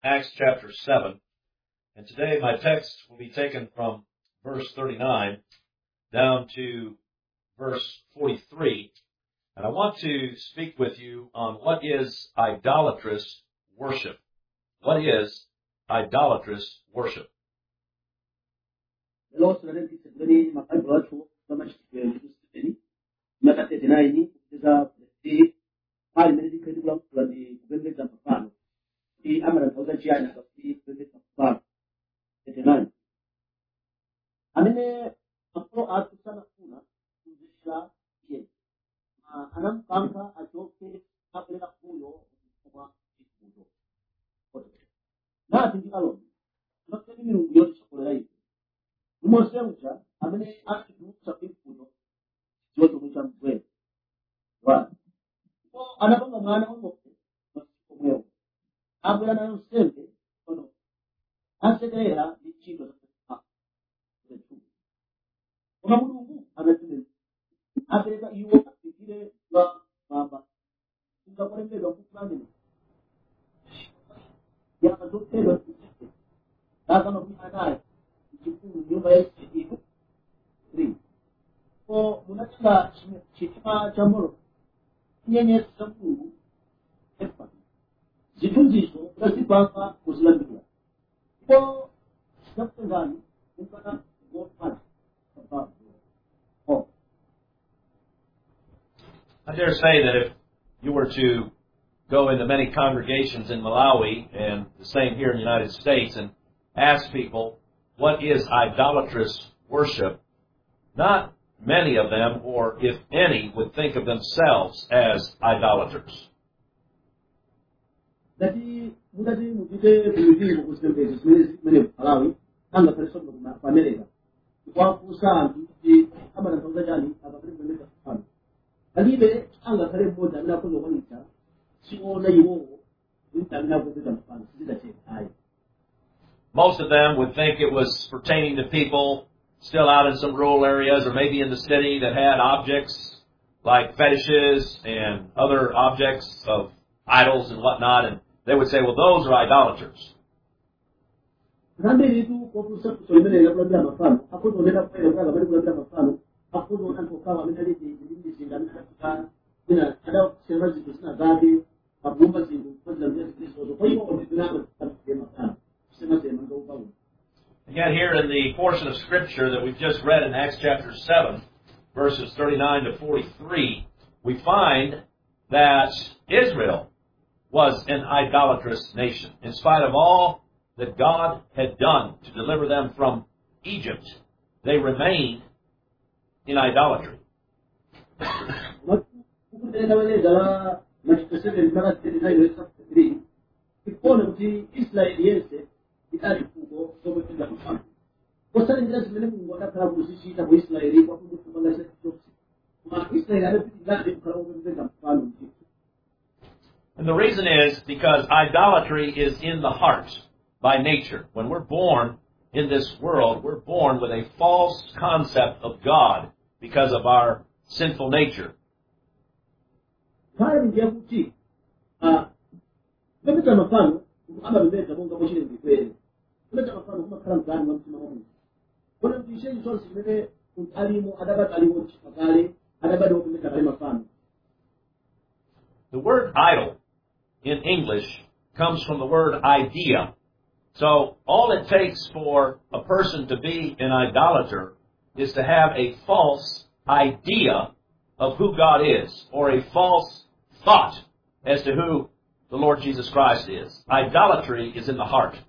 Acts chapter 7, and today my text will be taken from verse 39 down to verse 43, and I want to speak with you on what is idolatrous worship. What is idolatrous worship? I dare say that if you were to go into many congregations in Malawi and the same here in the United States and ask people what is idolatrous worship, not many of them, or if any, would think of themselves as idolaters. Most of them would think it was pertaining to people still out in some rural areas or maybe in the city that had objects like fetishes and other objects of idols and whatnot, and they would say, well, those are idolaters. Again, here in the portion of Scripture that we've just read in Acts chapter 7, verses 39 to 43, we find that Israel was an idolatrous nation. In spite of all that God had done to deliver them from Egypt, they remained in idolatry. And the reason is because idolatry is in the heart by nature. When we're born in this world, we're born with a false concept of God because of our sinful nature. The word idol in English comes from the word idea. So all it takes for a person to be an idolater is to have a false idea of who God is, or a false thought as to who the Lord Jesus Christ is. Idolatry is in the heart.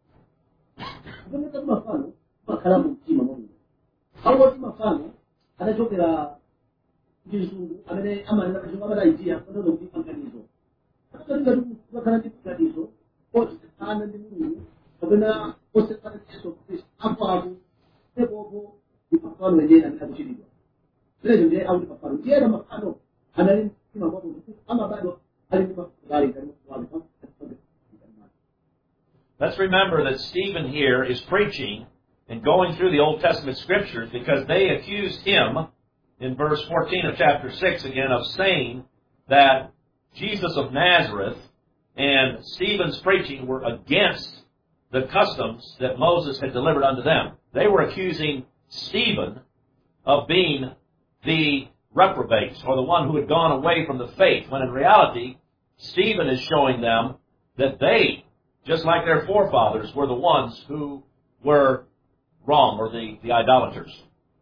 Let's remember that Stephen here is preaching and going through the Old Testament Scriptures because they accused him in verse 14 of chapter 6 again of saying that Jesus of Nazareth and Stephen's preaching were against the customs that Moses had delivered unto them. They were accusing Stephen of being the reprobate, or the one who had gone away from the faith, when in reality, Stephen is showing them that they, just like their forefathers, were the ones who were wrong, or the idolaters.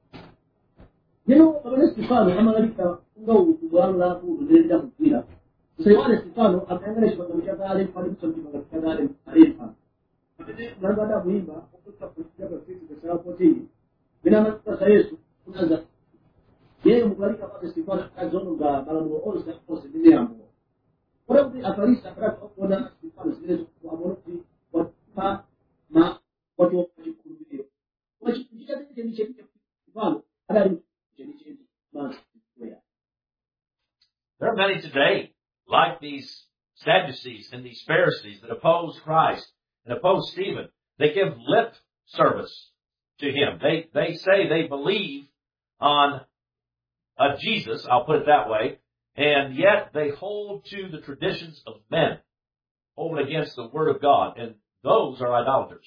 There are many today, like these Sadducees and these Pharisees, that oppose Christ and oppose Stephen. They give lip service to him. They say they believe on a Jesus, I'll put it that way, and yet they hold to the traditions of men, hold against the Word of God, and those are idolaters.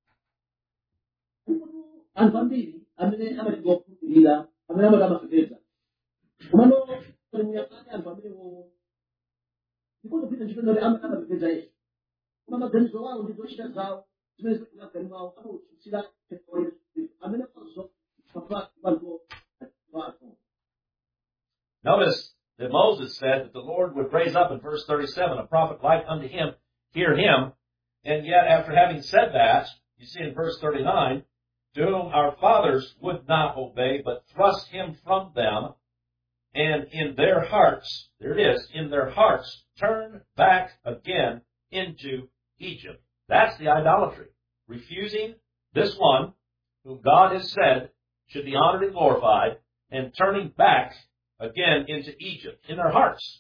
Notice that Moses said that the Lord would raise up in verse 37 a prophet like unto him, hear him. And yet after having said that, you see in verse 39, to whom our fathers would not obey, but thrust him from them, and in their hearts, there it is, in their hearts, turn back again into Egypt. That's the idolatry. Refusing this one, whom God has said should be honored and glorified, and turning back again into Egypt, in their hearts.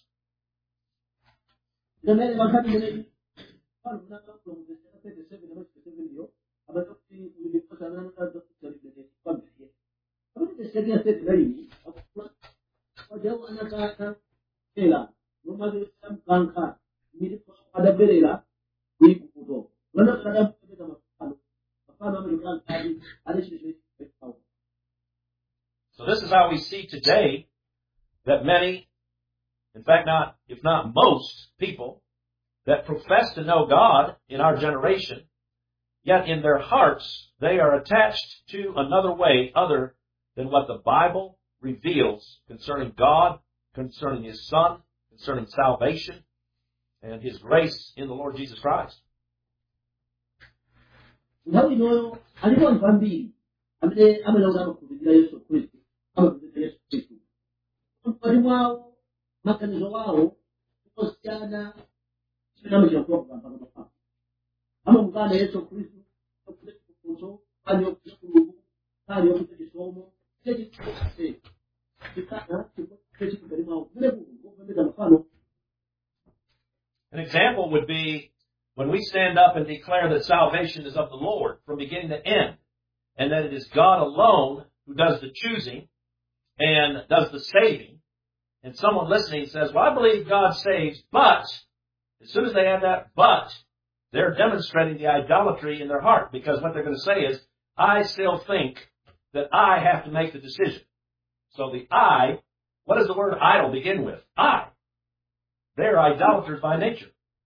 So this is how we see today that many, in fact, if not most people that profess to know God in our generation, yet in their hearts they are attached to another way other than what the Bible reveals concerning God, concerning His Son, concerning salvation, and His grace in the Lord Jesus Christ. An example would be when we stand up and declare that salvation is of the Lord from beginning to end, and that it is God alone who does the choosing and does the saving, and someone listening says, well, I believe God saves, but as soon as they add that but, they're demonstrating the idolatry in their heart, because what they're going to say is, I still think that I have to make the decision. So the I, what does the word idol begin with? I. They're idolaters by nature.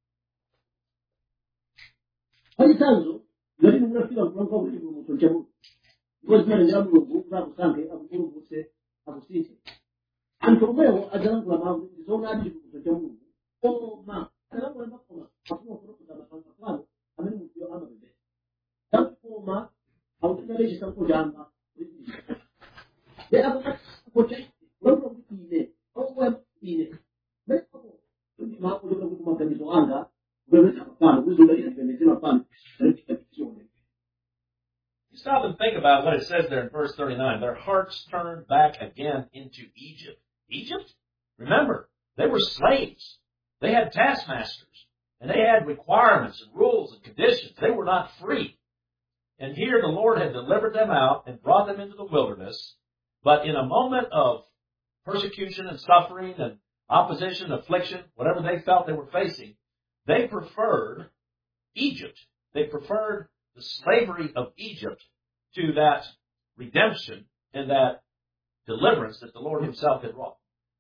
You stop and think about what it says there in verse 39. Their hearts turned back again into Egypt. Egypt? Remember, they were slaves. They had taskmasters. And they had requirements and rules and conditions. They were not free. And here the Lord had delivered them out and brought them into the wilderness. But in a moment of persecution and suffering and opposition, affliction, whatever they felt they were facing, they preferred Egypt. They preferred the slavery of Egypt to that redemption and that deliverance that the Lord himself had wrought.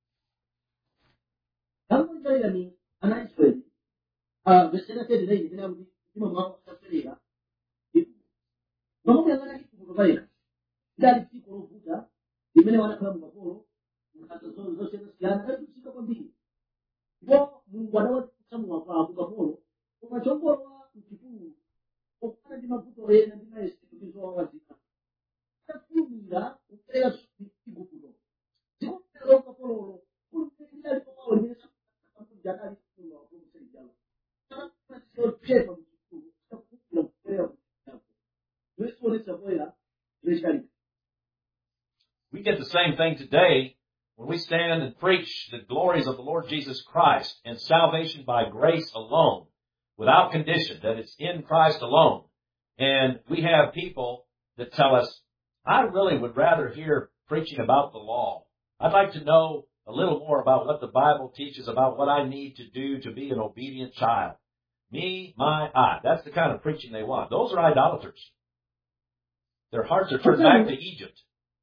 We get the same thing today when we stand and preach the glories of the Lord Jesus Christ and salvation by grace alone, without condition, that it's in Christ alone. And we have people that tell us, I really would rather hear preaching about the law. I'd like to know a little more about what the Bible teaches about what I need to do to be an obedient child. Me, my, I. That's the kind of preaching they want. Those are idolaters. Their hearts are turned back to Egypt.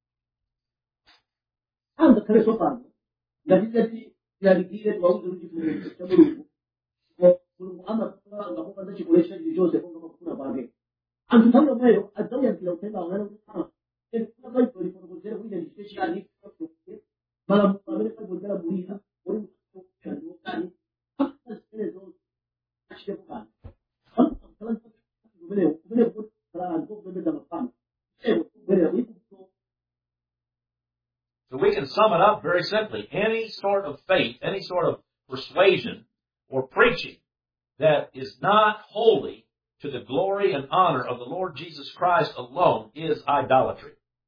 So we can sum it up very simply. Any sort of faith, any sort of persuasion or preaching that is not holy to the glory and honor of the Lord Jesus Christ alone is idolatry.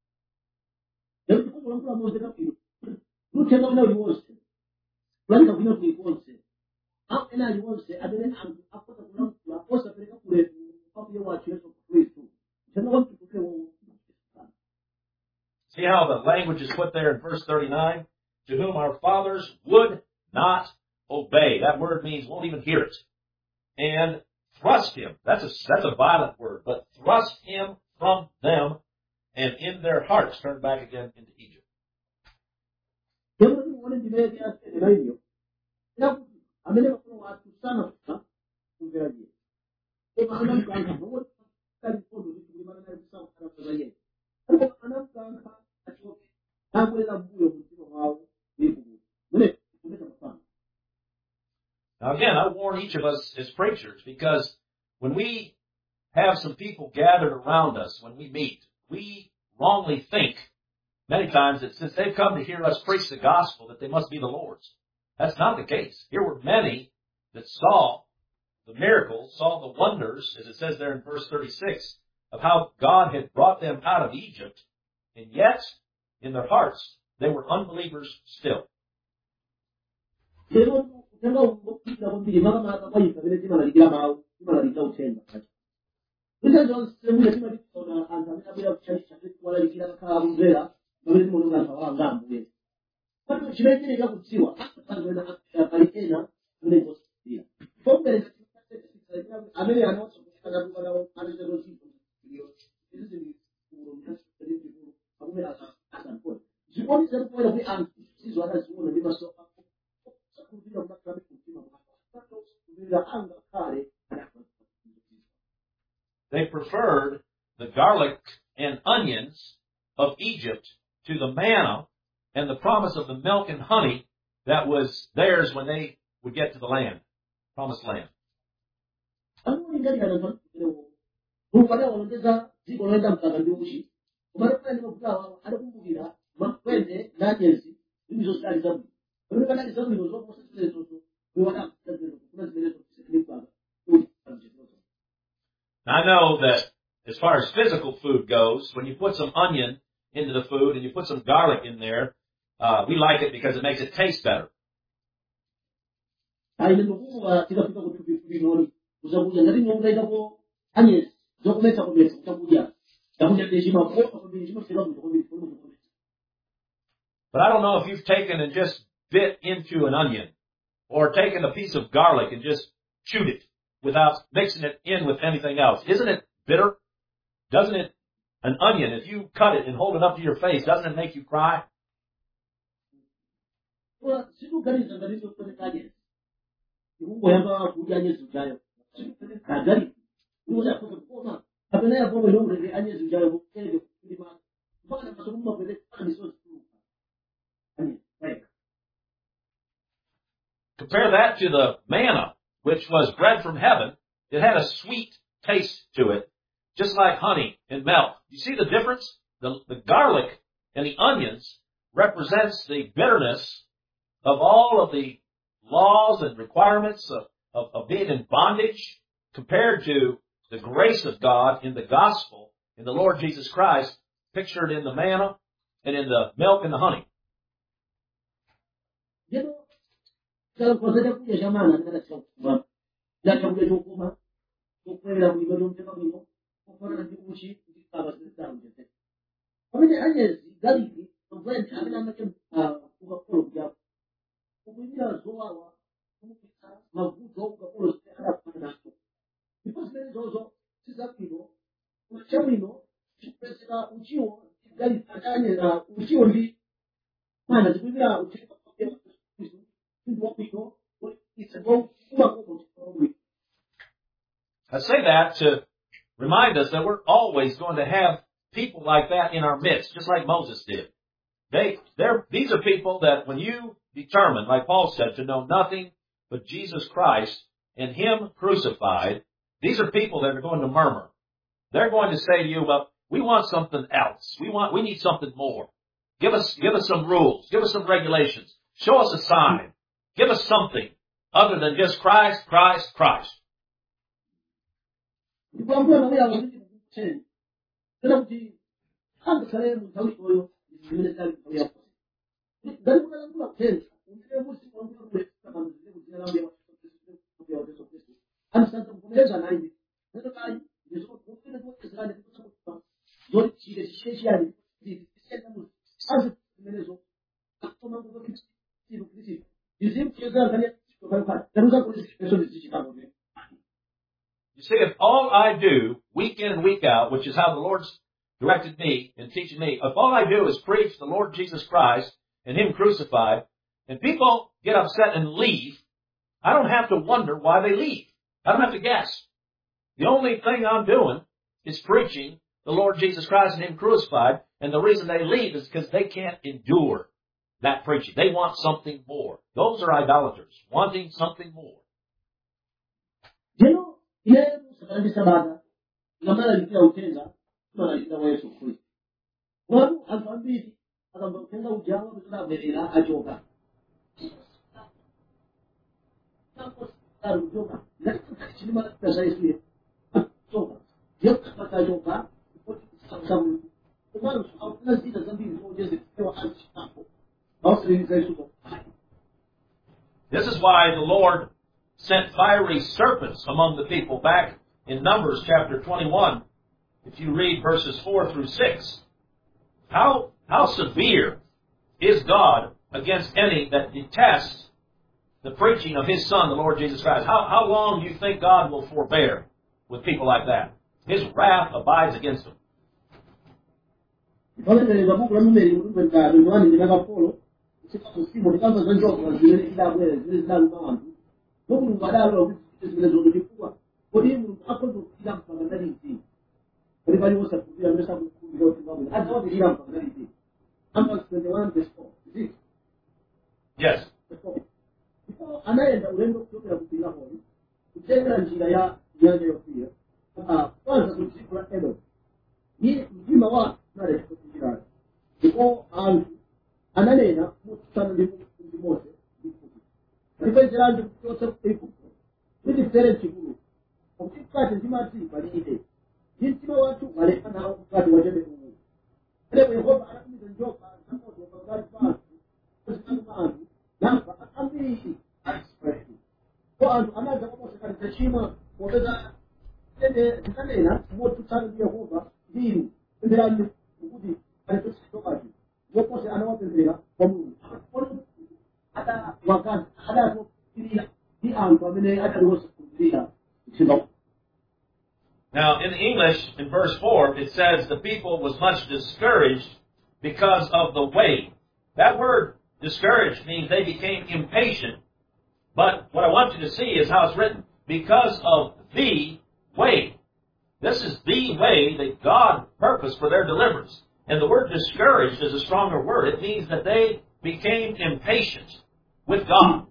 See how the language is put there in verse 39? To whom our fathers would not obey. That word means won't even hear it. And thrust him. That's a violent word, but thrust him from them and in their hearts turn back again into Egypt. Now again, I warn each of us as preachers, because when we have some people gathered around us when we meet, we wrongly think many times that since they've come to hear us preach the gospel, that they must be the Lord's. That's not the case. Here were many that saw the miracles, saw the wonders, as it says there in verse 36, of how God had brought them out of Egypt, and yet, in their hearts, they were unbelievers still. They preferred the garlic and onions of Egypt to the manna and the promise of the milk and honey that was theirs when they would get to the land, promised land. I know that as far as physical food goes, when you put some onion into the food and you put some garlic in there, we like it because it makes it taste better. But I don't know if you've taken and just bit into an onion or taken a piece of garlic and just chewed it without mixing it in with anything else. Isn't it bitter? Doesn't it? An onion, if you cut it and hold it up to your face, doesn't it make you cry? Well, sikuganiza ngati zokutekaje. Ikungoyamba kudya anyezo jayo. Sikutekaje. Ndiwona kuona. Apena yapo ngombe anyezo jayo kukele kulima. Mpaka masomoma kwele kana misozi kuruka. Ani, right. Compare that to the manna, which was bread from heaven. It had a sweet taste to it, just like honey and milk. You see the difference? The garlic and the onions represents the bitterness of all of the laws and requirements of being in bondage compared to the grace of God in the gospel, in the Lord Jesus Christ, pictured in the manna and in the milk and the honey. Kalau kau sedang punya zaman ada tak sebab jangan punya hukuman, hukuman yang belum terima minum, hukuman yang diuji kita harus sedang jadi. Kami ni hanya dari ini, hukuman kami nak macam hukum dia, hukum dia zoawa, hukum kita mahu hukum setiap pada itu. Lepas dari zozo, setiap itu, macam itu, kita ujian dari adanya ujian di mana sebenarnya ujian I say that to remind us that we're always going to have people like that in our midst, just like Moses did. These are people that when you determine, like Paul said, to know nothing but Jesus Christ and Him crucified, these are people that are going to murmur. They're going to say to you, well, we want something else. We need something more. Give us some rules. Give us some regulations. Show us a sign. Give us something other than just Christ, Christ, Christ. You see, if all I do week in and week out, which is how the Lord's directed me and teaching me, if all I do is preach the Lord Jesus Christ and Him crucified, and people get upset and leave, I don't have to wonder why they leave. I don't have to guess. The only thing I'm doing is preaching the Lord Jesus Christ and Him crucified, and the reason they leave is because they can't endure that preaching. They want something more. Those are idolaters, wanting something more. Sekarang sahabat, nama kita utenda, mana kita Yesus Kristus. Walau alhamdulillah, kalau kita jauh sudah berita ajoga. Nampak ajoga. Nanti sini mana kita ini? Ajoga. Dia kata ajoga, sama. Kemarin aku nanti dah sambil dia sewa ajoga. This is why the Lord sent fiery serpents among the people back in Numbers chapter 21. If you read verses 4 through 6, how severe is God against any that detests the preaching of His Son, the Lord Jesus Christ? How long do you think God will forbear with people like that? His wrath abides against them. Yes. Ananena mutano di Mose ripenseranno tutto tempo quindi differenze pure o che fate di matti valide intimo watu wale kana wakati waje ku leo Yehova anakuja njoka hapo kwa gari basi kusimama namba ambi express kwa anaanza kama sekretari heshima kuongeza tende kanena moto sana di Yehova dini ndio kudi alipotoka Yopose anawatendea kwa Mungu. Hata wakati hata kufikiria ni angu amene hata ruhusa kuchira kuchimba. Now, in the English, in verse 4, it says the people was much discouraged because of the way. That word discouraged means they became impatient. But what I want you to see is how it's written. Because of the way. This is the way that God purposed for their deliverance. And the word discouraged is a stronger word. It means that they became impatient with God.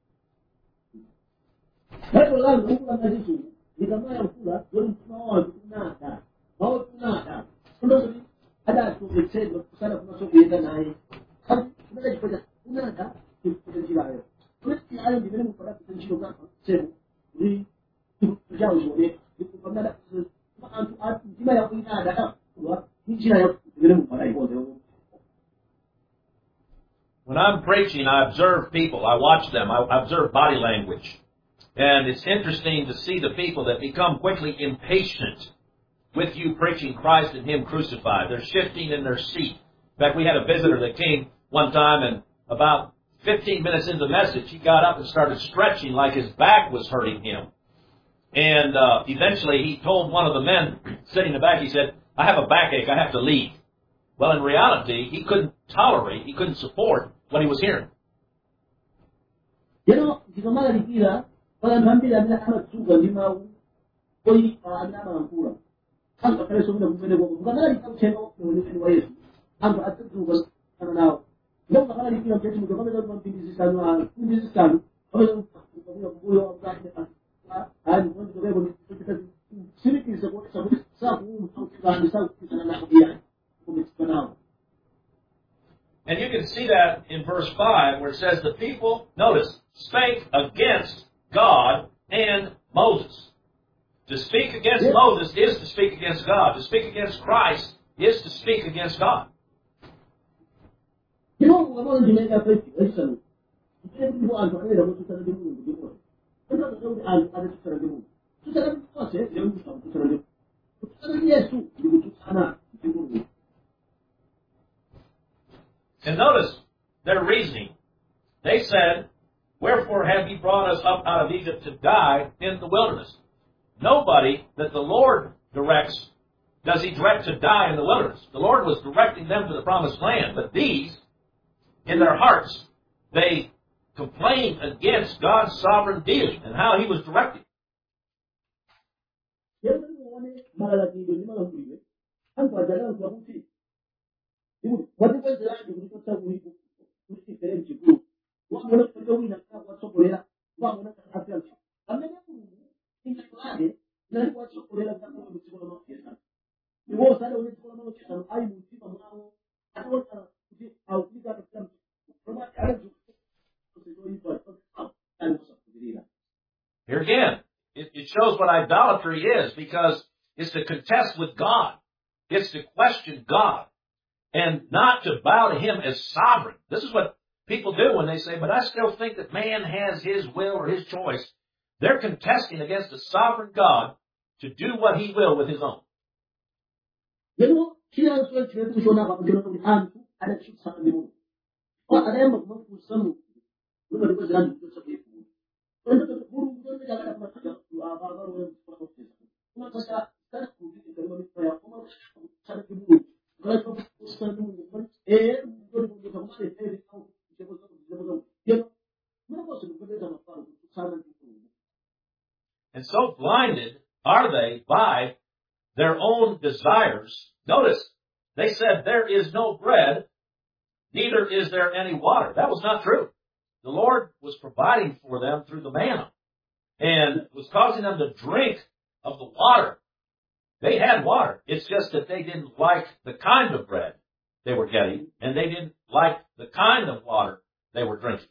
Bible langu hukulanga Yesu nikamaya mkula wali mtuma wangu kunada wao kunada ndio ada tumetendo kusana kuna soko yenda naye hapo tunaweza kufanya kunada kutenjira hayo tunati hayo ndivyo mpaka kutenjira kwa sema ni tujao zote nikumana mtu atima ya kunada kwa njira ya ndivyo mpaka ikoze. When I'm preaching, I observe people. I watch them. I observe body language. And it's interesting to see the people that become quickly impatient with you preaching Christ and Him crucified. They're shifting in their seat. In fact, we had a visitor that came one time, and about 15 minutes into the message, he got up and started stretching like his back was hurting him. And eventually he told one of the men sitting in the back, he said, I have a backache, I have to leave. Well, in reality, he couldn't tolerate, he couldn't support what he was hearing. Kalau hampir ada anak juga di mau, koi ada mampu. Kan kalau sudah bukan bukan lagi tahu channel menuju wayar. Kan ada juga karena nggak bakal lagi kita jadi juga kalau kita pilih sistem, kalau boleh apa ada pun juga boleh kita sini kita sebut sabu kita nak dia kenal. And you can see that in verse 5 where it says the people, notice, spake against God and Moses. To speak against Moses is to speak against God. To speak against Christ is to speak against God. You know, what I want to make a question. Listen, you want to read about the moon. I'm not going to answer the moon. To tell them what's it, you want to tell them. To tell them yes, you would Anna. And notice their reasoning. They said, wherefore have ye brought us up out of Egypt to die in the wilderness? Nobody that the Lord directs does He direct to die in the wilderness. The Lord was directing them to the promised land, but these, in their hearts, they complained against God's sovereign deity and how He was directing. Here again, it shows what idolatry is, because it's to contest with God. It's to question God and not to bow to Him as sovereign. This is what people do when they say, but I still think that man has his will or his choice. They're contesting against a sovereign God to do what He will with His own. And so blinded are they by their own desires. Notice, they said, there is no bread, neither is there any water. That was not true. The Lord was providing for them through the manna and was causing them to drink of the water. They had water. It's just that they didn't like the kind of bread they were getting, and they didn't like the kind of water they were drinking.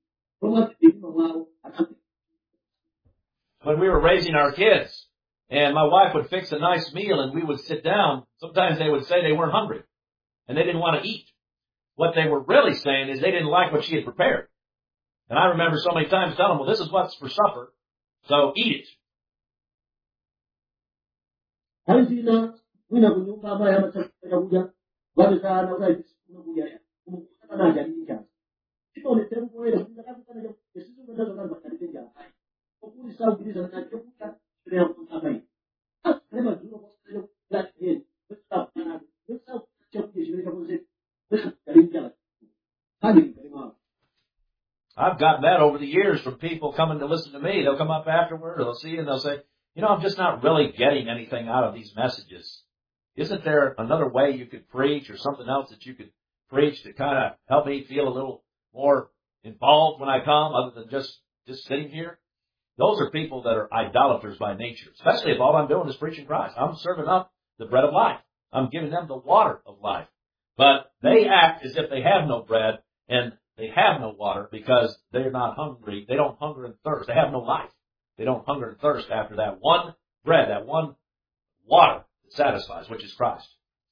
When we were raising our kids, and my wife would fix a nice meal and we would sit down, sometimes they would say they weren't hungry and they didn't want to eat. What they were really saying is they didn't like what she had prepared. And I remember so many times telling them, well, this is what's for supper, so eat it. I've gotten that over the years from people coming to listen to me. They'll come up afterward, or they'll see you, and they'll say, you know, I'm just not really getting anything out of these messages. Isn't there another way you could preach or something else that you could preach to kind of help me feel a little more involved when I come other than just sitting here? Those are people that are idolaters by nature, especially if all I'm doing is preaching Christ. I'm serving up the bread of life. I'm giving them the water of life. But they act as if they have no bread and they have no water because they're not hungry. They don't hunger and thirst. They have no life. They don't hunger and thirst after that one bread, that one water that satisfies, which is Christ.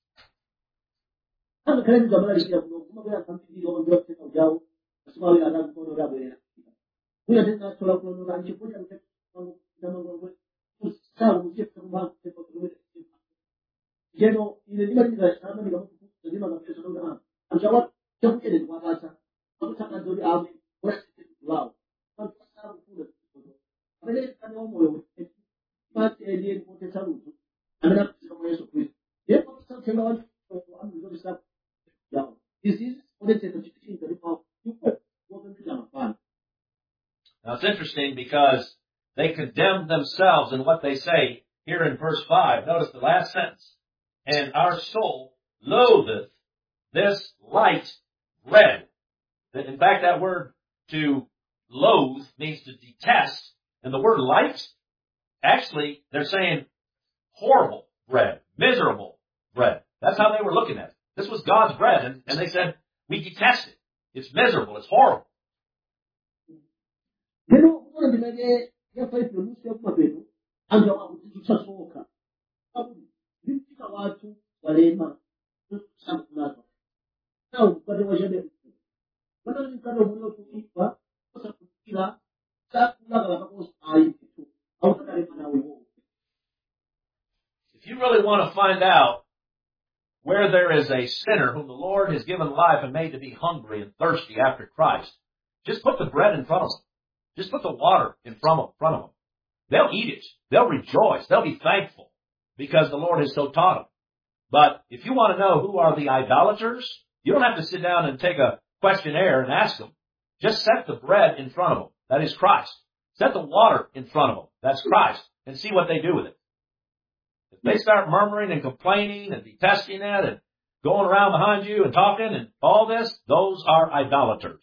Now it's interesting because they condemn themselves in what they say here in verse 5. Notice the last sentence. And our soul loatheth this light bread. In fact, that word to loathe means to detest. And the word light, actually, they're saying horrible bread, miserable bread. That's how they were looking at it. This was God's bread, and they said, we detest it. It's miserable. It's horrible. If you really want to find out where there is a sinner whom the Lord has given life and made to be hungry and thirsty after Christ, just put the bread in front of them. Just put the water in front of them. They'll eat it. They'll rejoice. They'll be thankful because the Lord has so taught them. But if you want to know who are the idolaters, you don't have to sit down and take a questionnaire and ask them. Just set the bread in front of them. That is Christ. Set the water in front of them. That's Christ. And see what they do with it. If they start murmuring and complaining and detesting it and going around behind you and talking and all this, those are idolaters.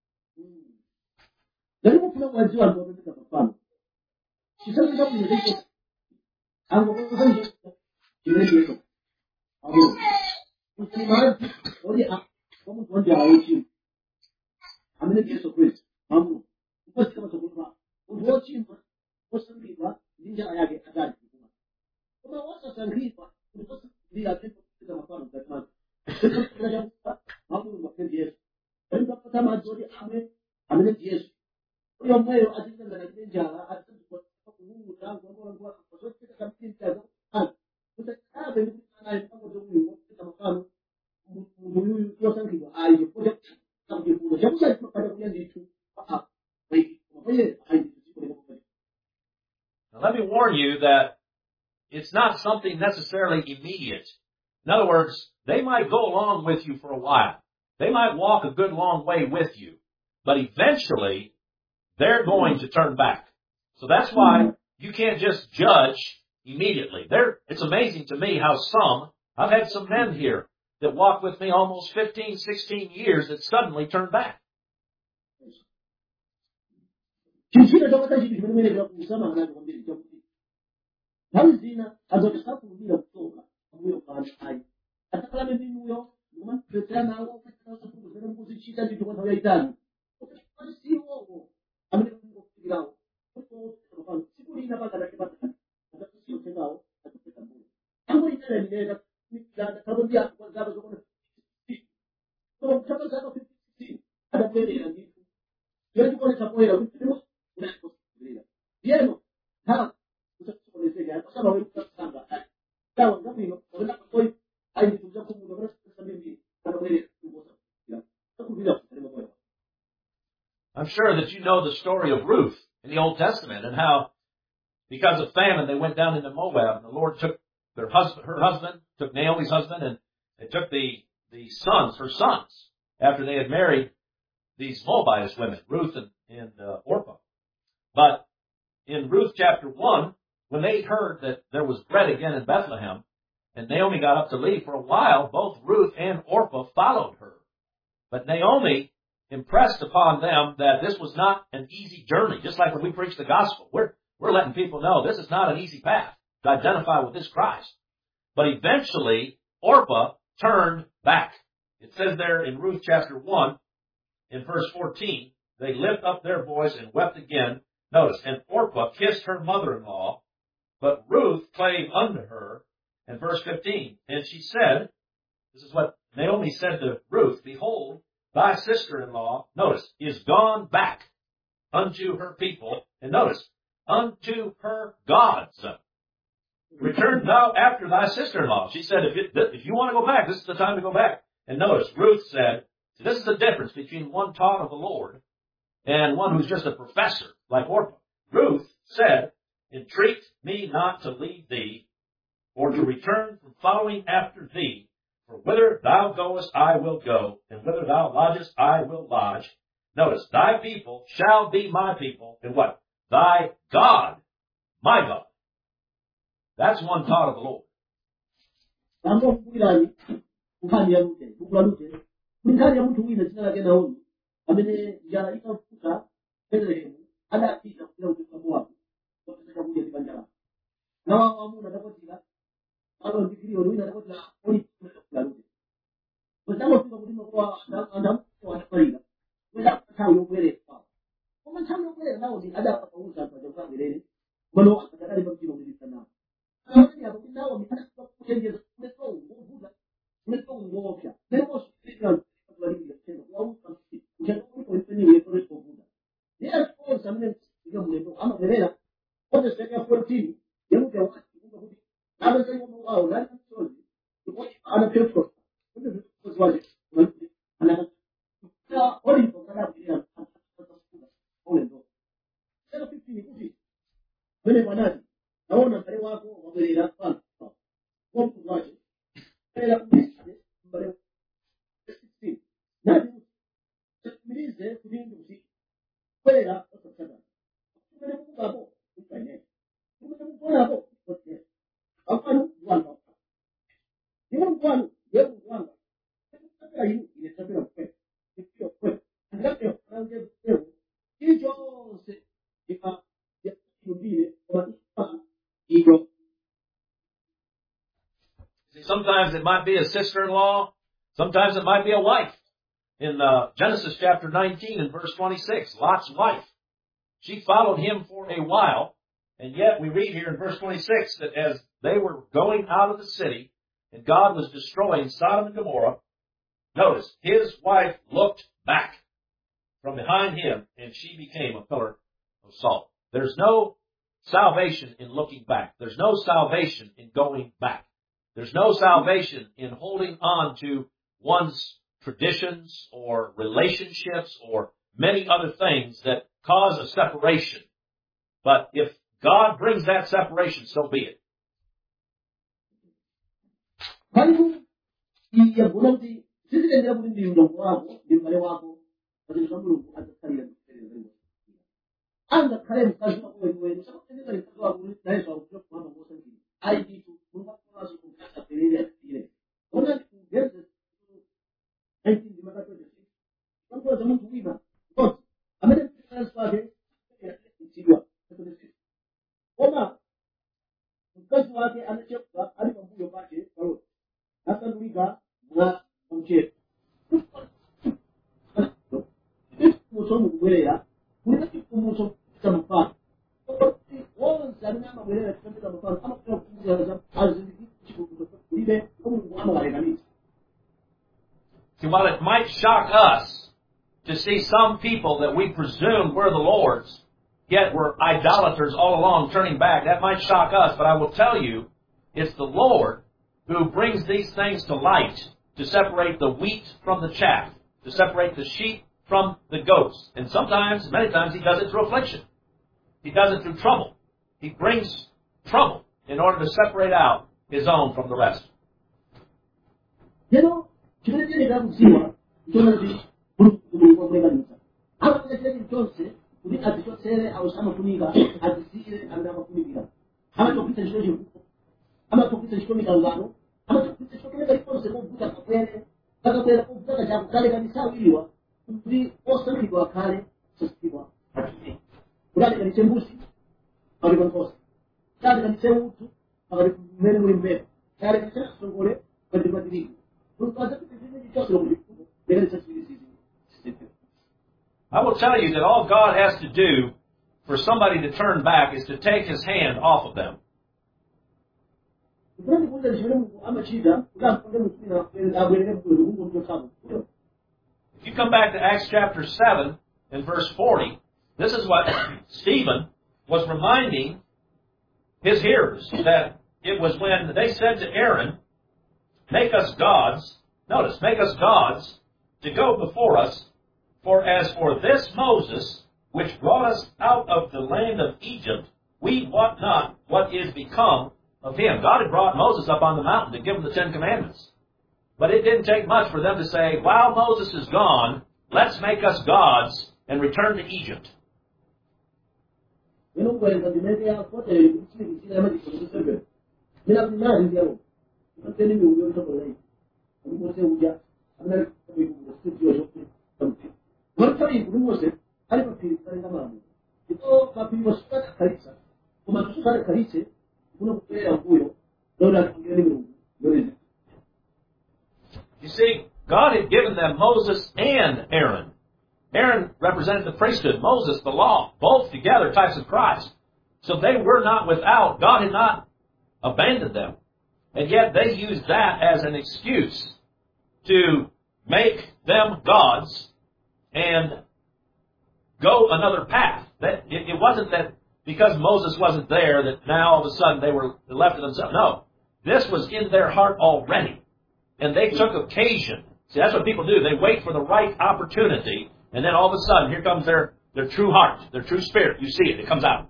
Now, let me warn you that it's not something necessarily immediate. In other words, they might go along with you for a while. They might walk a good long way with you. But eventually, they're going to turn back. So that's why you can't just judge immediately. It's amazing to me how I've had some men here that walked with me almost 15, 16 years that suddenly turned back. Nileta kabondia kwa zaba zokona. So chapa zaba 15 adapeleka ngifu. Yetu kwa sapoela ukitimo unakosikiliza. Yeno ha utakuelezea kwa sababu wewe utasanga. Sawa ngapilo wala kwa ai tuja kumu na sasa mimi kana wewe kubosa. I'm sure that you know the story of Ruth in the Old Testament and how because of famine they went down into Moab and the Lord took her husband, took Naomi's husband, and they took her sons, after they had married these Moabitess women, Ruth and Orpah. But in Ruth chapter 1, when they heard that there was bread again in Bethlehem, and Naomi got up to leave for a while, both Ruth and Orpah followed her. But Naomi impressed upon them that this was not an easy journey. Just like when we preach the gospel, we're letting people know this is not an easy path to identify with this Christ. But eventually, Orpah turned back. It says there in Ruth chapter 1, in verse 14, they lift up their voice and wept again. Notice, and Orpah kissed her mother-in-law, but Ruth clave unto her. And verse 15, and she said, this is what Naomi said to Ruth, behold, thy sister-in-law, notice, is gone back unto her people, and notice, unto her gods. Return thou after thy sister-in-law. She said, if you want to go back, this is the time to go back. And notice, Ruth said, this is the difference between one taught of the Lord and one who's just a professor, like Orpah. Ruth said, entreat me not to leave thee, or to return from following after thee. For whither thou goest, I will go, and whither thou lodgest, I will lodge. Notice, thy people shall be my people, and what? Thy God, my God. That's one thought of the Lord. Sometimes it might be a sister-in-law. Sometimes it might be a wife. In Genesis chapter 19 and verse 26, Lot's wife. She followed him for a while, and yet we read here in verse 26 that as they were going out of the city and God was destroying Sodom and Gomorrah, notice, his wife looked back from behind him and she became a pillar of salt. There's no salvation in looking back. There's no salvation in going back. There's no salvation in holding on to one's traditions or relationships or many other things that cause a separation. But if God brings that separation, so be it. amalekanitsa. See, while it might shock us to see some people that we presume were the Lord's, yet were idolaters all along turning back, that might shock us, but I will tell you, it's the Lord who brings these things to light to separate the wheat from the chaff, to separate the sheep from the goats. And sometimes, many times, He does it through affliction. He does it through trouble. He brings trouble in order to separate out His own from the rest. Lero chimene tiyenera kudziwa nchona kuti Mulungu wamalekanitsa. Amapita chinthu chonse kuti azichotsere amafunika azisiyire amene amafunikira. Amatogwiritsa ntchito chikuko, amatogwiritsa ntchito mikangano, amatogwiritsa ntchito kene kalikonse kovuta kakabwera kovuta kachapo kalekanitsa awiriwa kuti osankhidwa akhale sasithidwa achite. Kuti alekanitse mbuzi pakati pa nkhosa, alekanitse udzu pakati mmene muli mbewu, alekanitse msongole pakati pa tirigu. I will tell you that all God has to do for somebody to turn back is to take His hand off of them. If you come back to Acts chapter 7 and verse 40, this is what Stephen was reminding his hearers, that it was when they said to Aaron, "Make us gods," notice, "make us gods to go before us, for as for this Moses, which brought us out of the land of Egypt, we wot not what is become of him." God had brought Moses up on the mountain to give him the Ten Commandments. But it didn't take much for them to say, while Moses is gone, let's make us gods and return to Egypt. You see, God had given them Moses and Aaron. Aaron represented the priesthood, Moses the law, both together types of Christ. So they were not without. God had not abandoned them. And yet they used that as an excuse to make them gods and go another path. It wasn't that because Moses wasn't there that now all of a sudden they were left to themselves. No, this was in their heart already. And they took occasion. See, that's what people do. They wait for the right opportunity, and then all of a sudden, here comes their true heart, their true spirit. You see it. It comes out.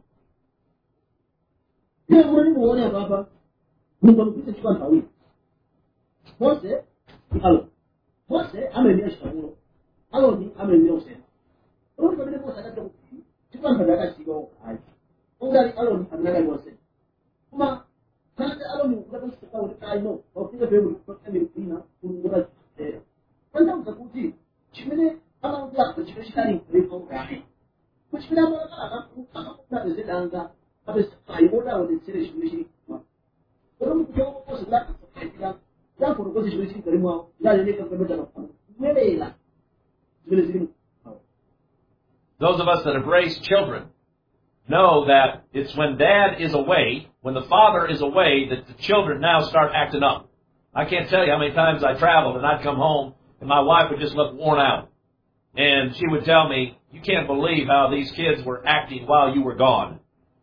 Those of us that have raised children know that it's when Dad is away, when the father is away, that the children now start acting up. I can't tell you how many times I traveled and I'd come home and my wife would just look worn out. And she would tell me, "You can't believe how these kids were acting while you were gone."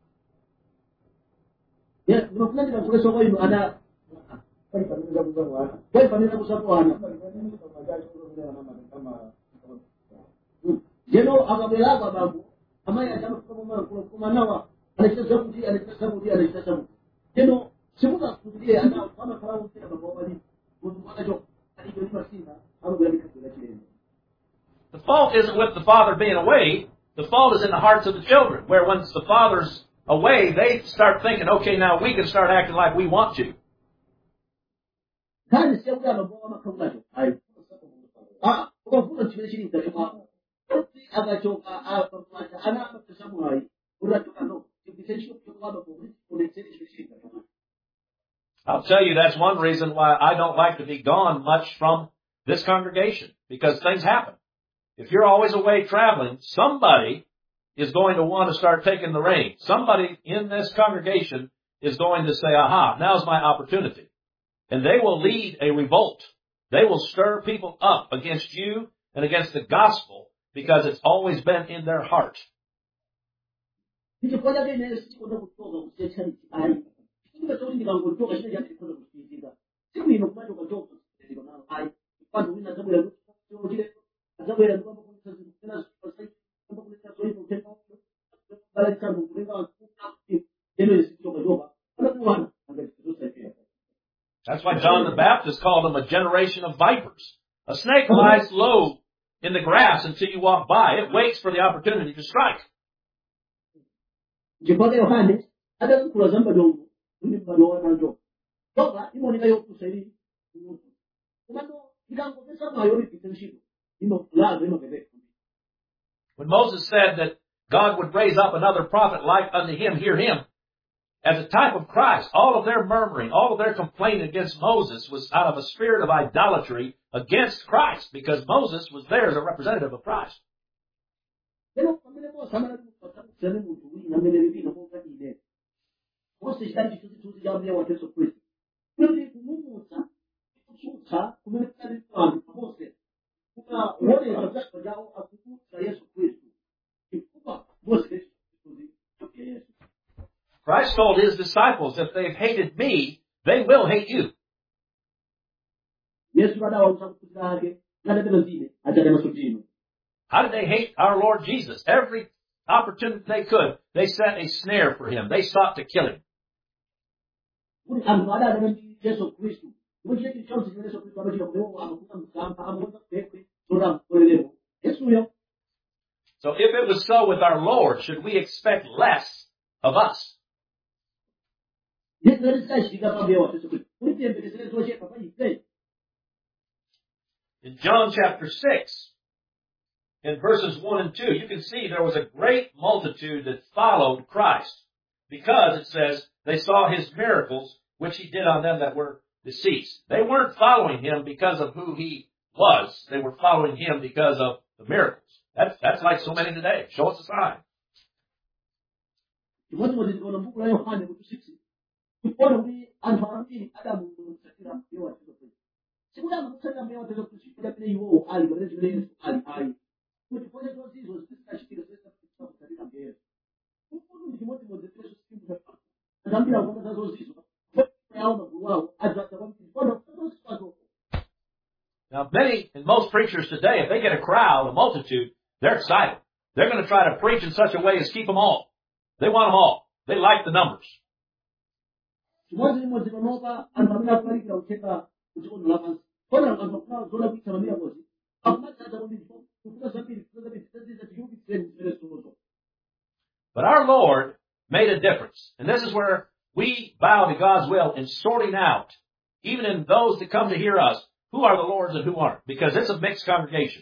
The fault isn't with the father being away. The fault is in the hearts of the children, where once the father's away, they start thinking, okay, now we can start acting like we want to. I'll tell you, that's one reason why I don't like to be gone much from this congregation, because things happen. If you're always away traveling, somebody is going to want to start taking the reins. Somebody in this congregation is going to say, aha, now's my opportunity. and they will lead a revolt. They will stir people up against you and against the gospel because it's always been in their heart. Ndichifukwa chake ine sichikoza kutoka kuchechaniti ayi. Chifukwa choti ndikangotoka chine chake chikoza kuchitika. Siku ino kumachoka choka kuchitika nawo ayi. Kwanza wina zabwera chile zabwera ndipo kunisa zina zipasai ndipo kunisa zoipo kutenda bala changu kulenga eno isichoka choka. Anakuwana angazitosa. That's why John the Baptist called them a generation of vipers. A snake lies low in the grass until you walk by. It waits for the opportunity to strike. Chifukwa Yohane adakula zamba dongo ndi mbalo wanjo. Toka imoneka yokuseri. Kumano ikangopesa mayo ipitishiko. Imokulazo imokebe. When Moses said that God would raise up another prophet like unto him, hear him, as a type of Christ, all of their murmuring, all of their complaining against Moses was out of a spirit of idolatry against Christ, because Moses was there as a representative of Christ. Christ told his disciples, if they've hated me, they will hate you. How did they hate our Lord Jesus? Every opportunity they could, they set a snare for him. They sought to kill him. So if it was so with our Lord, should we expect less of us? In John chapter 6, in verses 1 and 2, you can see there was a great multitude that followed Christ, because it says they saw his miracles, which he did on them that were deceased. They weren't following him because of who he was. They were following him because of the miracles. That's like so many today. Show us a sign. Now, most preachers today, if they get a crowd, a multitude, they're excited. They're going to try to preach in such a way as keep them all. They want them all. They like the numbers. But our Lord made a difference. And this is where we bow to God's will in sorting out, even in those that come to hear us, who are the Lord's and who aren't. Because it's a mixed congregation.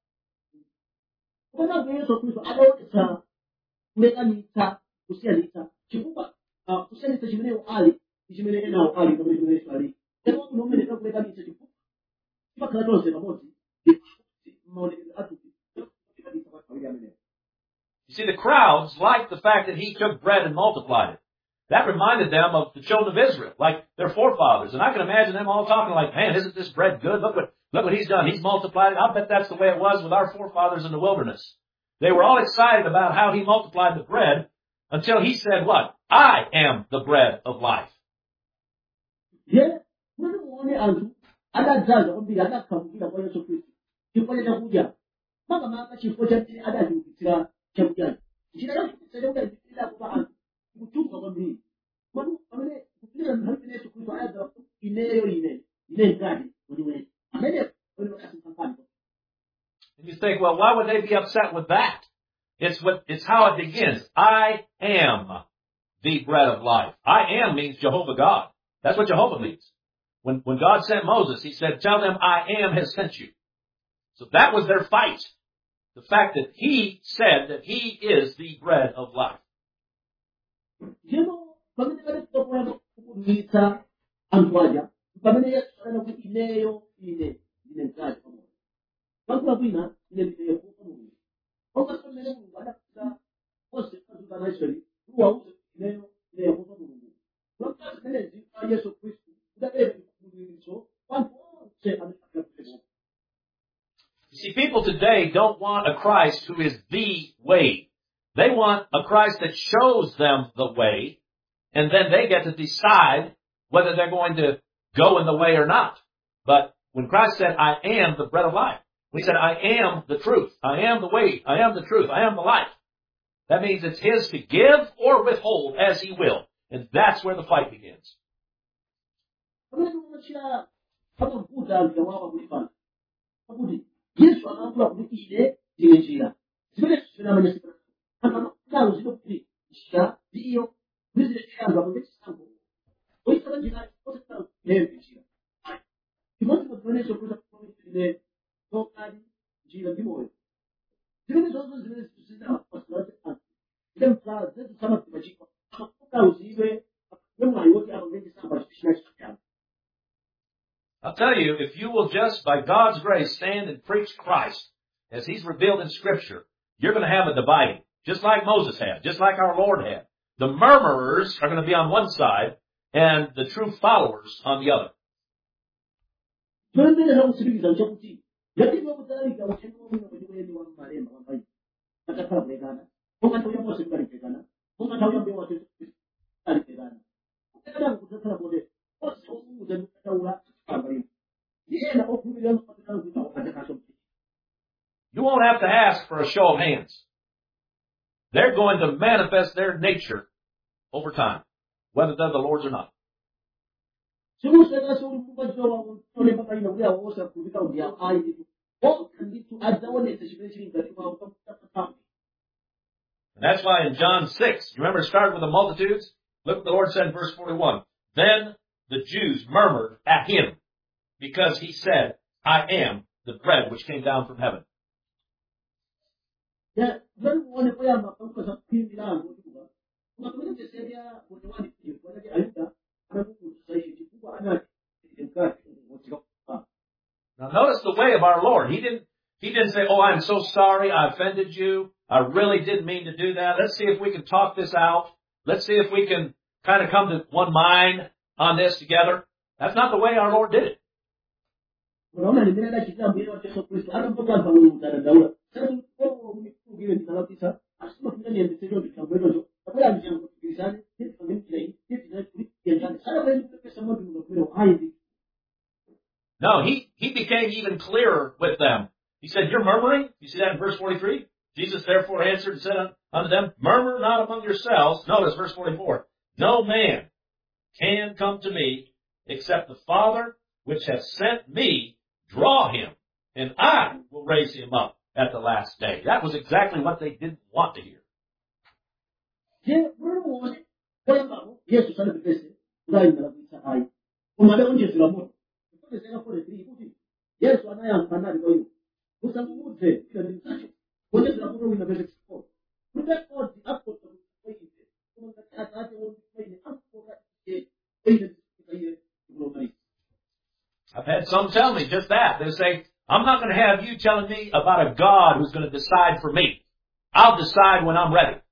You see, the crowds liked the fact that he took bread and multiplied it. That reminded them of the children of Israel, like their forefathers. And I can imagine them all talking like, man, isn't this bread good? Look what he's done. He's multiplied it. I'll bet that's the way it was with our forefathers in the wilderness. They were all excited about how he multiplied the bread until he said what? I am the bread of life. And you think, well, why would they be upset with that? It's how it begins. I am the bread of life. I am means Jehovah God. That's what Jehovah means. When God sent Moses, he said, tell them I am has sent you. So that was their fight. The fact that he said that he is the bread of life. chikhulupiriro wanthu onse amene akapezeka. You see, people today don't want a Christ who is the way. They want a Christ that shows them the way, and then they get to decide whether they're going to go in the way or not. But when Christ said, I am the bread of life, when he said, I am the truth, I am the way, I am the truth, I am the life, that means it's his to give or withhold as he will. And that's where the fight begins. Pamene umachira pamavuta mtawawa kulipana. Pakuti Yesu anakuwa kuti ine ndine njira. Zimene zinamanya sikana. Kana zinokuti njira ndiyo bizile changa kuti chisango. Oyisana njira osaka neve njira. Chimozi kutonesha kuza kutonesha tokali njira ndimoyo. Zimene zonzo zimene zisizana pasilate anti. Zemfla zetu sama timachikwa. Akakuka uziwe yomwa yote abangeni samba chishina chikana. I'll tell you, if you will just, by God's grace, stand and preach Christ as he's revealed in Scripture, you're going to have a dividing, just like Moses had, just like our Lord had. The murmurers are going to be on one side, and the true followers on the other. You won't have to ask for a show of hands. They're going to manifest their nature over time, whether they're the Lord's or not. And that's why in John 6, you remember it started with the multitudes? Look what the Lord said in verse 41. Then the Jews murmured at him because he said, I am the bread which came down from heaven. Now notice the way of our Lord. He didn't say, oh, I'm so sorry, I offended you. I really didn't mean to do that. Let's see if we can talk this out. Let's see if we can kind of come to one mind on this together. That's not the way our Lord did it. No, he became even clearer with them. He said, you're murmuring? You see that in verse 43? Jesus therefore answered and said unto them, murmur not among yourselves. Notice verse 44. No man can come to me except the Father which has sent me draw him, and I will raise him up at the last day. That was exactly what they didn't want to hear. I've had some tell me just that. They say, I'm not going to have you telling me about a God who's going to decide for me. I'll decide when I'm ready.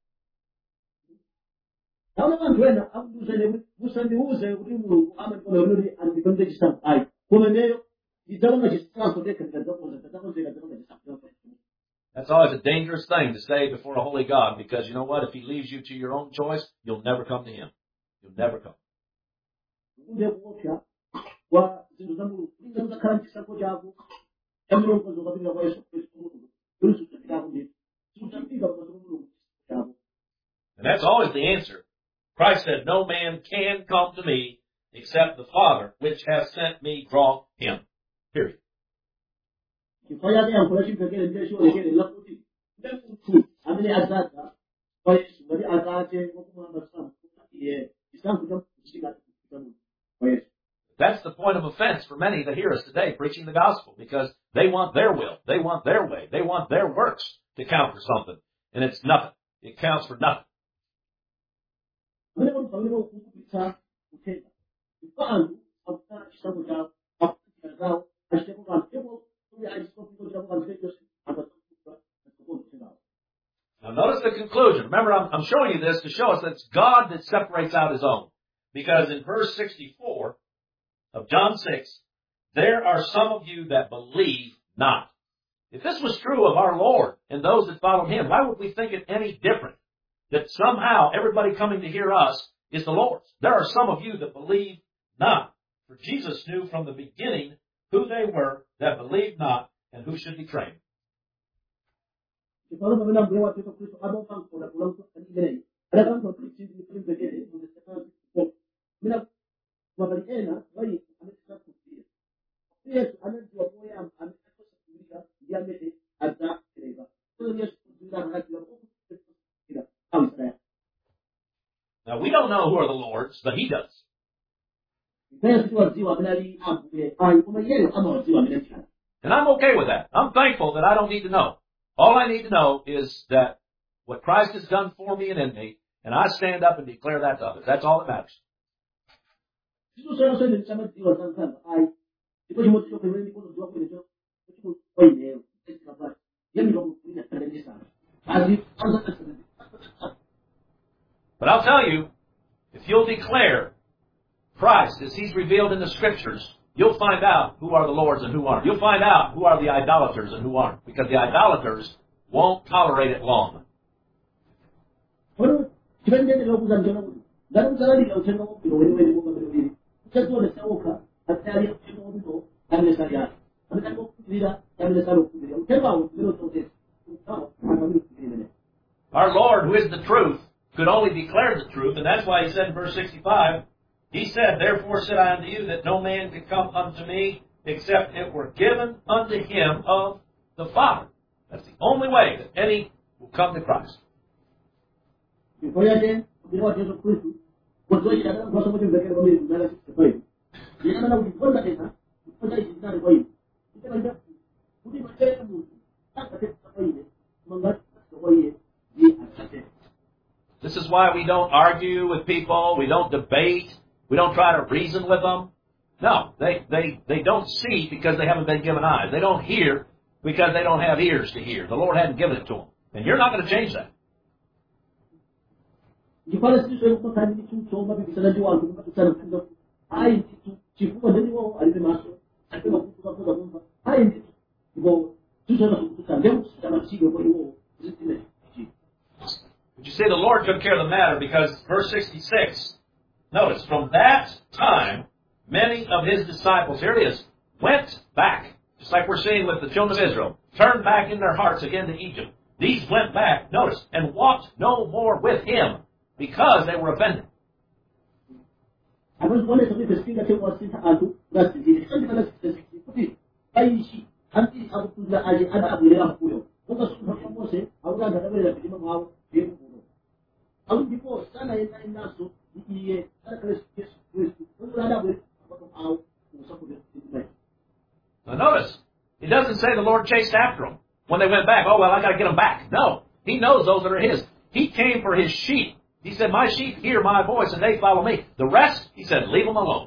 That's always a dangerous thing to say before a holy God, because you know what? If he leaves you to your own choice, you'll never come to him. You'll never come. And that's always the answer. Christ said, no man can come to me except the Father which has sent me draw him. Period. That's the point of offense for many that hear us today preaching the gospel, because they want their will, they want their way, they want their works to count for something. And it's nothing. It counts for nothing. Now notice the conclusion. Remember, I'm showing you this to show us that it's God that separates out his own. Because in verse 64 of John 6, there are some of you that believe not. If this was true of our Lord and those that follow Him, why would we think it any different? That somehow everybody coming to hear us is the Lord's. There are some of you that believe not. For Jesus knew from the beginning who they were that believed not and who should betray Him. Now, we don't know who are the Lord's, but He does. And I'm okay with that. I'm thankful that I don't need to know. All I need to know is that what Christ has done for me and in me, and I stand up and declare that to others. That's all that matters. But I'll tell you, if you'll declare Christ as He's revealed in the Scriptures, you'll find out who are the Lord's and who aren't. You'll find out who are the idolaters and who aren't, because the idolaters won't tolerate it long. Our Lord, who is the truth, could only declare the truth, and that's why He said in verse 65, He said, therefore said I unto you that no man can come unto me except it were given unto him of the Father. That's the only way that any will come to Christ. This is why we don't argue with people, we don't debate, we don't try to reason with them. No, they don't see because they haven't been given eyes. They don't hear because they don't have ears to hear. The Lord hadn't given it to them. And you're not going to change that. But you see, the Lord took care of the matter because verse 66, notice, from that time, many of His disciples, here it is, went back, just like we're seeing with the children of Israel, turned back in their hearts again to Egypt. These went back, notice, and walked no more with Him because they were offended. Now notice, it doesn't say the Lord chased after them when they went back. Oh, well, I got to get them back. No, He knows those that are His. He came for His sheep. He said, my sheep hear my voice and they follow me. The rest, He said, leave them alone.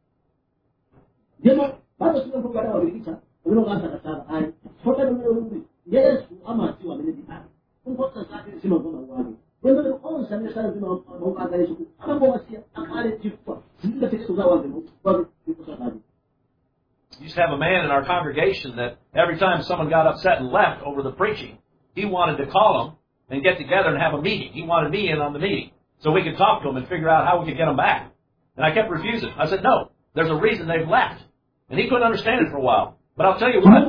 We used to have a man in our congregation that every time someone got upset and left over the preaching, he wanted to call them and get together and have a meeting. He wanted me in on the meeting so we could talk to them and figure out how we could get them back. And I kept refusing. I said, no, there's a reason they've left. And he couldn't understand it for a while. But I'll tell you what.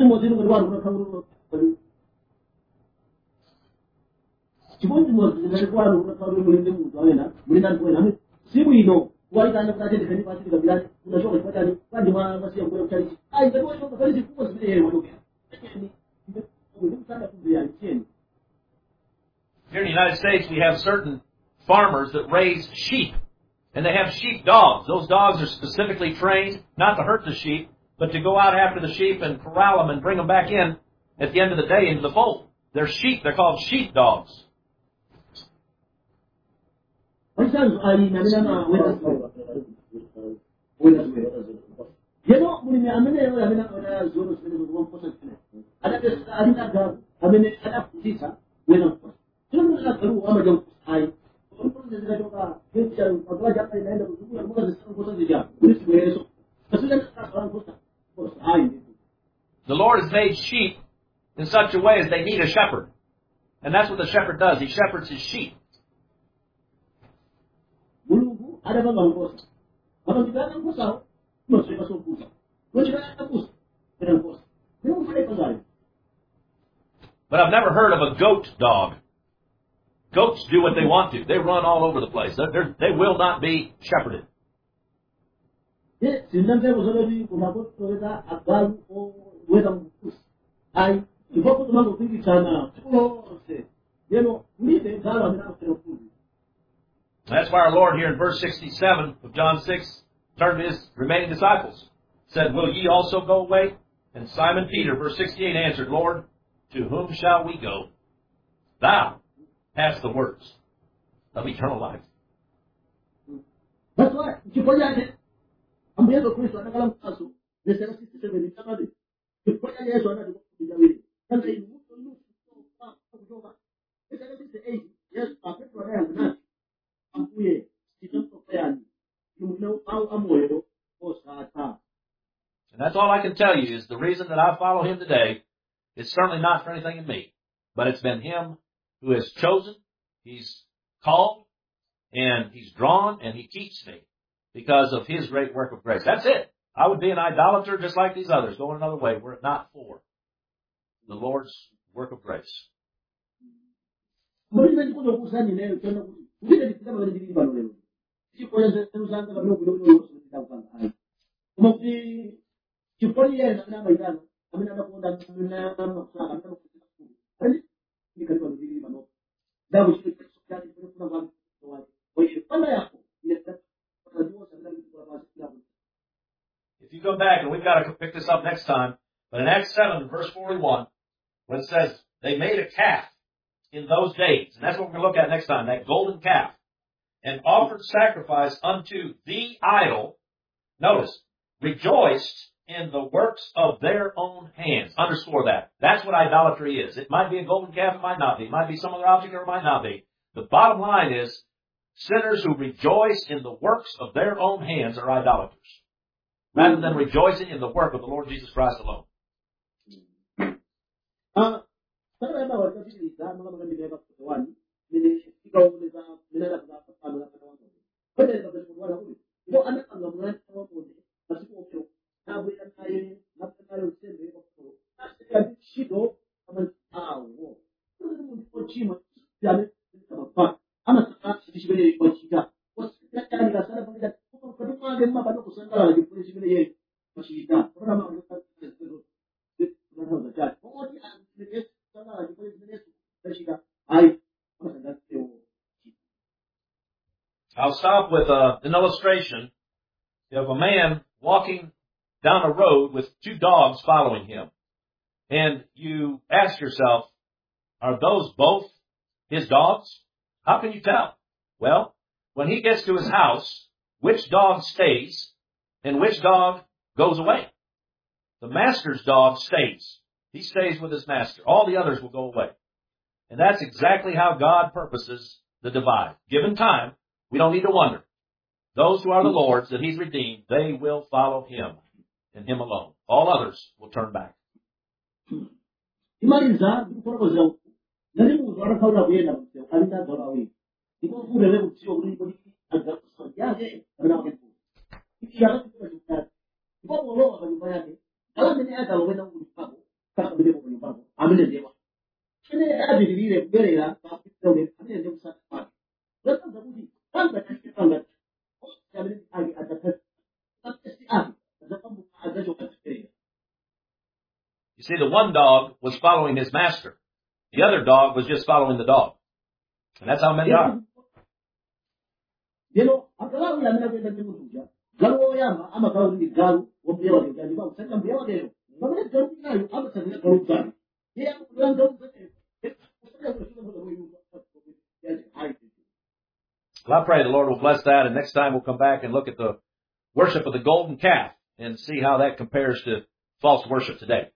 Here in the United States, we have certain farmers that raise sheep. And they have sheep dogs. Those dogs are specifically trained not to hurt the sheep, but to go out after the sheep and corral them and bring them back in at the end of the day into the fold. They're sheep. They're called sheep dogs. The Lord has made sheep in such a way as they need a shepherd. And that's what the shepherd does. He shepherds his sheep. mulungu adapanga nkhosa amandipanga nkhosawo imasweka sokusa nochipanga kusa pena nkhosa ndikufuna But I've never heard of a goat dog. Goats do what they want to. They run all over the place. They will not be shepherded. sinamveko zoloti kunakotoleka agalu oweta mkusa ayi ndipo tumangopikisana lonse lero ulibe galu amene akufuna kufuzi. That's why our Lord here in verse 67 of John 6 turned to his remaining disciples. Said, will ye also go away? And Simon Peter, verse 68, answered, Lord, to whom shall we go? Thou hast the words of eternal life. That's why chifukwa chake Ambuye Yesu Khristu anakhala mkaso lesera 67 ikamati chifukwa chake Yesu anati kujawiri kanga imuto kutoka lesera 68 Yesu apetwa naye nati Ambuye sitamtokayani nimuna au amoyo osata. And that's all I can tell you is the reason that I follow him today is certainly not for anything in me, but it's been him who has chosen, he's called, and he's drawn, and he keeps me because of his great work of grace. That's it. I would be an idolater just like these others, going another way, were it not for the Lord's work of grace. If you go back, and we've got to pick this up next time, but in Acts 7, verse 41, when it says, they made a calf in those days, and that's what we're going to look at next time, that golden calf, and offered sacrifice unto the idol, notice, rejoiced in the works of their own hands. Underscore that. That's what idolatry is. It might be a golden calf, it might not be. It might be some other object, or it might not be. The bottom line is, sinners who rejoice in the works of their own hands are idolaters, rather than rejoicing in the work of the Lord Jesus Christ alone. I'll stop with an illustration of a man walking down a road with two dogs following him. And you ask yourself, are those both his dogs? How can you tell? Well, when he gets to his house, which dog stays and which dog goes away? The master's dog stays. He stays with his master. All the others will go away. And that's exactly how God purposes the divide. Given time, we don't need to wonder. Those who are the Lord's that he's redeemed, they will follow him and him alone. All others will turn back. You see, the one dog was following his master. The other dog was just following the dog. And that's how many are. Well, I pray the Lord will bless that, and next time we'll come back and look at the worship of the golden calf and see how that compares to false worship today.